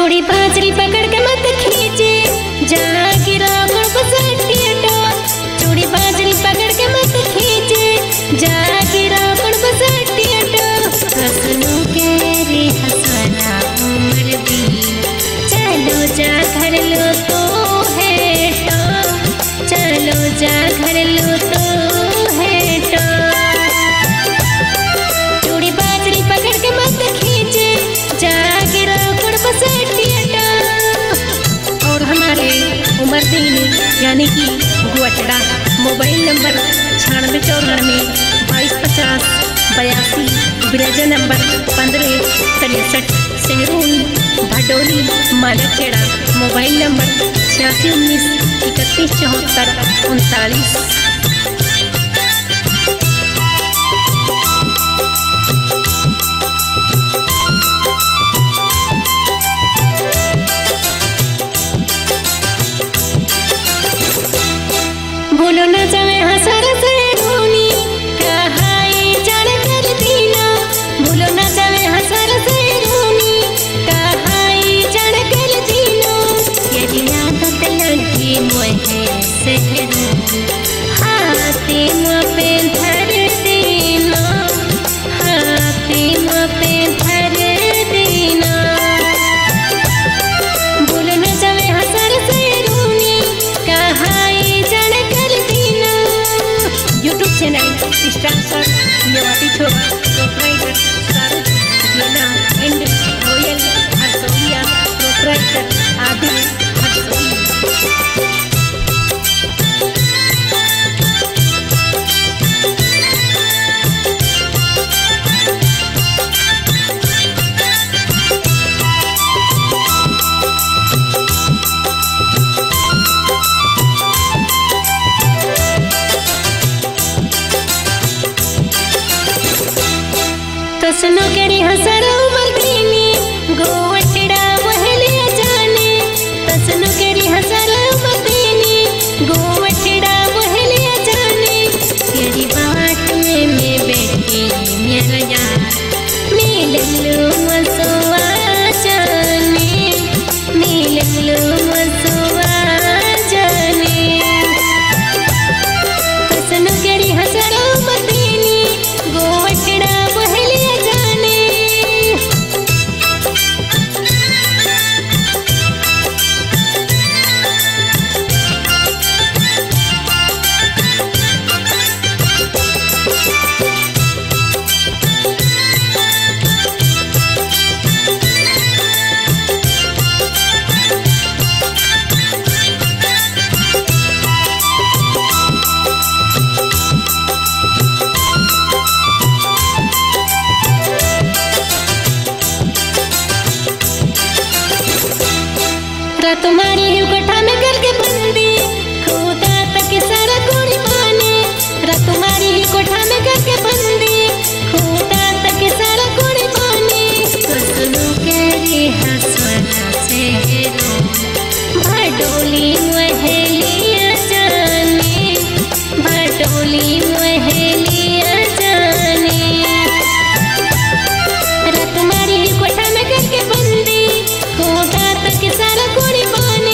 चूड़ी बाजरी पकड़ के मत खींचे, जहाँ गिरा गुड़ बसटी हटो। चूड़ी बाजरी पकड़ के मत खींचे, जहाँ गिरा गुड़ बसटी हटो। हसनों के रे हसना उम्र भी, चलो जा घर लो तो है तो, चलो जा घर लो तो है तो। चूड़ी बाजरी पकड़ के मत खींचे, जहाँ गिरा गुड़ बसटी हटो। और हमारे उमरदीनी यानी कि गुअटड़ा मोबाइल नंबर 9694925082, ब्रज नंबर 1563, सहरून भडोली मालखेड़ा, मोबाइल नंबर 8619317439। भूलो न जावे हसर से रोनी, कहाई जान कर दीना। भूलो न जावे हसर से रोनी, कहाई जान कर दीना। यदि आदत लगी मोहे सहरो, हाथी मुँह पे धर देना, हाथी मुँह पे धर देना। भूलो न जावे हसर से रोनी, कहाई जान कर दीना। यूट्यूब चैनल स्टार मेवाती छोरा प्रोपराइटर शाहरुख गेना and royal Harsoliya proprietor Adil Harsoliya. कसनो केरी हसर उमरदीनी, गोवटड़ा वहलिया जाने। कसनो केरी हसर उमरदीनी, गोवटड़ा वहलिया जाने। तेरी बाट में मैं बैठी मेरा यार, मिललो मसवा जाने, मिललो मसवा जाने। कसनो केरी हसर उमरदीनी, गोवटड़ा वहलिया जाने। तुम्हारी कोठा में करके बंदी, खुदा तक सारा कोड़ी पाने। तुम्हारी कोठा में करके बंदी, खुदा तक सारा कोड़ी पाने। कसनो केरी हसना से रो, भडोली वहलिया जाने, भडोली वहलिया जाने। तुम्हारी कोठा में करके बंदी, खुदा तक सारा कोड़ी पाने।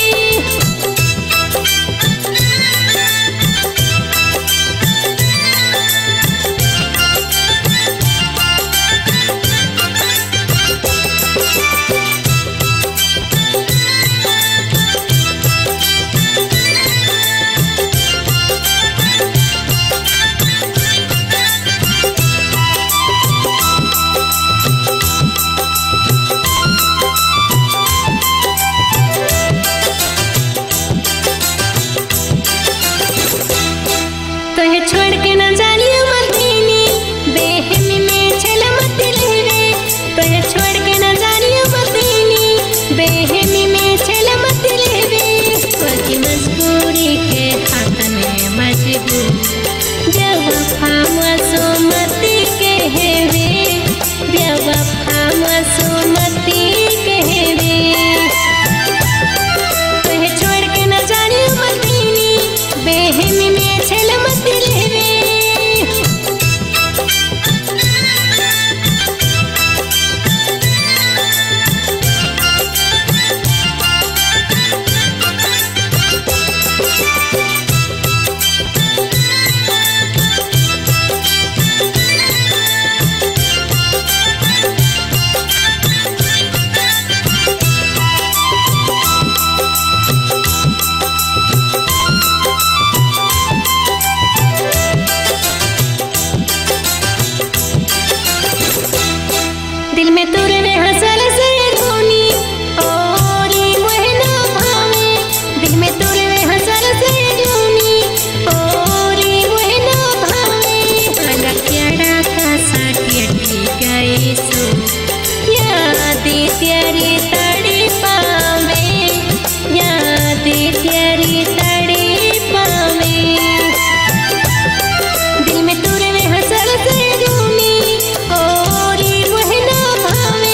छोड़ के न जानिए मदीनी, बेहमी में छल मत लेवे। तो छोड़ के न जानिए मदीनी, बेहमी में छल मत लेवे। कोई मजबूरी के हाथ में मजबूर, बेवफा मसूमती कहवे, बेवफा मसूमती कहवे। तो छोड़ के न जानिए मदीनी, बेहमी में छल मत लेवे। तुरे में हंसल से रोनी और मोहे ना भावे दिल में तुरे में हंसल से रोनी और मोहे ना भावे अलक्याड़ा का साटी गए सो याद तेरी तड़ी पावे याद तेरी तड़ी पावे दिल में तुरे में हंसल से रोनी और मोहे ना भावे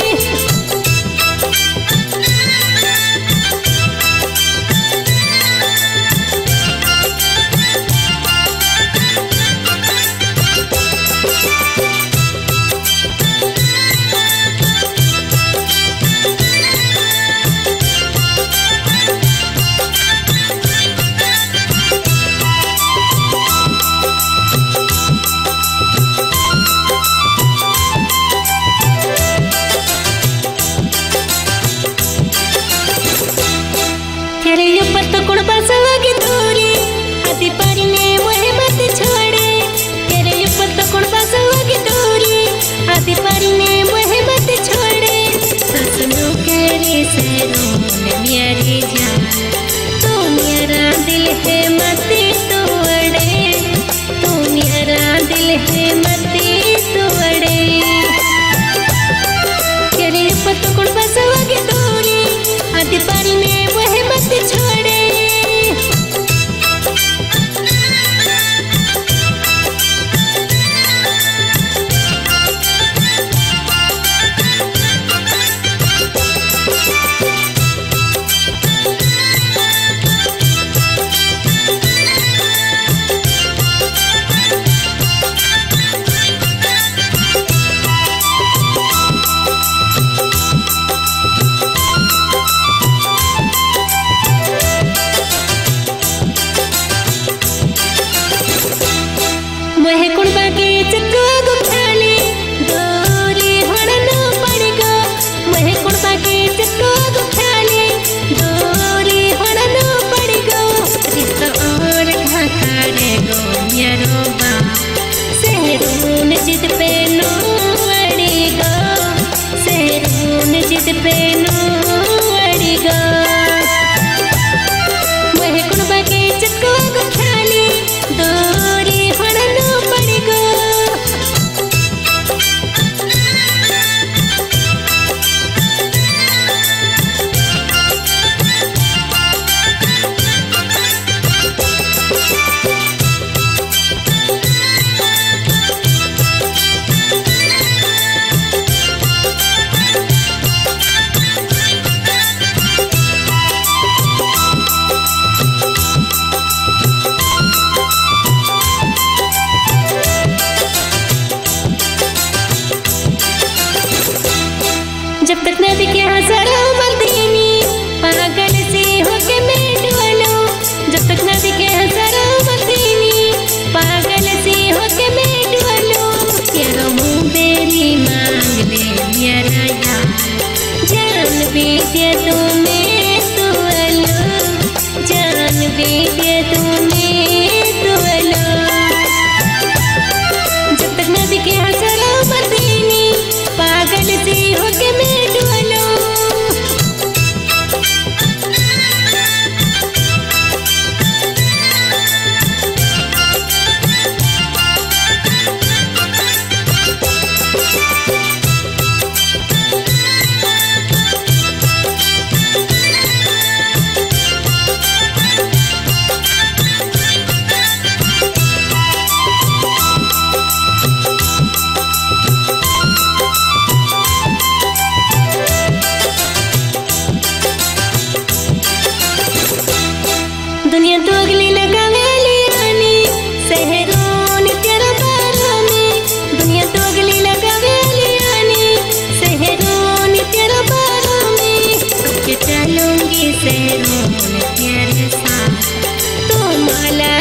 तेरे ऊपर तो कुण बसवा की दूरी आदि पारी ने मोहे मत छोड़े तेरे ऊपर तो कुण बसवा की दूरी आदि पारी ने मोहे मत छोड़े ससुनु करे से रोन मेरी जान तू मेरा दिल है मत तोड़े तू मेरा दिल है मत तोड़े तेरे ऊपर तो कुण बसवा की दूरी आदि पारी ने मोहे मत छोड़े मोहे कुणबा के चक्का गो खाली दूरी हड़नो पड़ेगा मोहे कुणबा के चक्का गो खाली दूरी हड़नो पड़ेगा रिश्ता और घाकारे गो मेरो बा सहरून जिद पे नो अड़ेगा सहरून जिद पे नो अड़ेगा मोहे कुणबा के चक्का गो खाली दूरी हड़नो पड़ेगा जब तक नदी के हजारा मर्दीनी पागल से होके मैं डुअलो जब तक नदी के हजारा मर्दीनी पागल से होके मैं डुअलो यारो मुँह बेरी मांग ले यारा यार जान बेटे तुम्हें तुअलो जान बेटे तुम्हें तुअलो जब तक नदी के हजारा मर्दीनी पागल से होके मैं डुअलो दुनिया तो अगली लगावे लियानी सहरून तेरा बारा में दुनिया तो अगली लगावे लियानी सहरून तेरा बारा में के चलूंगी सहरून तेरे साथ तो माला